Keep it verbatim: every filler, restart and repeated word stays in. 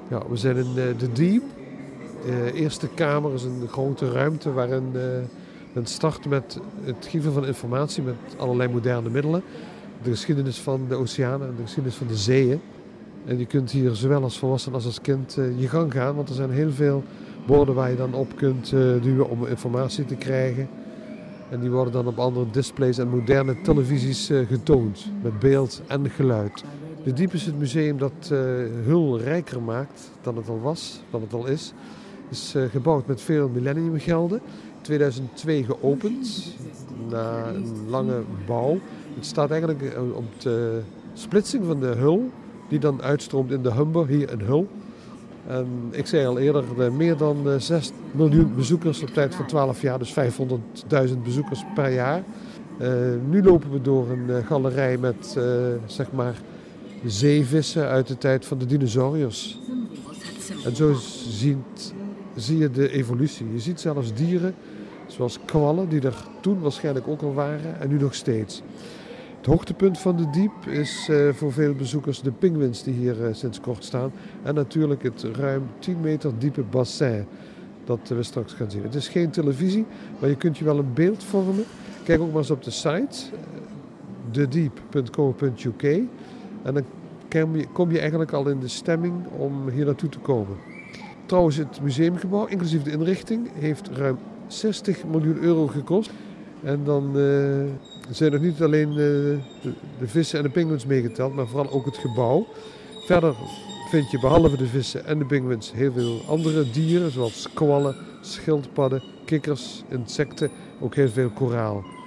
Ja, we zijn in uh, The Deep. De uh, eerste kamer is een grote ruimte waarin uh, men start met het geven van informatie met allerlei moderne middelen. De geschiedenis van de oceanen en de geschiedenis van de zeeën. En je kunt hier zowel als volwassen als als kind uh, je gang gaan, want er zijn heel veel borden waar je dan op kunt uh, duwen om informatie te krijgen. En die worden dan op andere displays en moderne televisies uh, getoond, met beeld en geluid. The Deep is het museum dat uh, Hull rijker maakt dan het al was, dan het al is. Het is uh, gebouwd met veel millenniumgelden. In tweeduizend twee geopend, na een lange bouw. Het staat eigenlijk uh, op de splitsing van de Hull, die dan uitstroomt in de Humber, hier in Hull. En ik zei al eerder, uh, meer dan uh, zes miljoen bezoekers op tijd van twaalf jaar, dus vijfhonderdduizend bezoekers per jaar. Uh, nu lopen we door een uh, galerij met, uh, zeg maar, zeevissen uit de tijd van de dinosauriërs. En zo ziet, zie je de evolutie. Je ziet zelfs dieren zoals kwallen, die er toen waarschijnlijk ook al waren en nu nog steeds. Het hoogtepunt van de Diep is uh, voor veel bezoekers de pinguïns die hier uh, sinds kort staan. En natuurlijk het ruim tien meter diepe bassin dat uh, we straks gaan zien. Het is geen televisie, maar je kunt je wel een beeld vormen. Kijk ook maar eens op de site, the deep punt co punt u k. En dan kom je, kom je eigenlijk al in de stemming om hier naartoe te komen. Trouwens, het museumgebouw, inclusief de inrichting, heeft ruim zestig miljoen euro gekost. En dan uh, zijn er niet alleen uh, de, de vissen en de pinguïns meegeteld, maar vooral ook het gebouw. Verder vind je behalve de vissen en de pinguïns heel veel andere dieren, zoals kwallen, schildpadden, kikkers, insecten, ook heel veel koraal.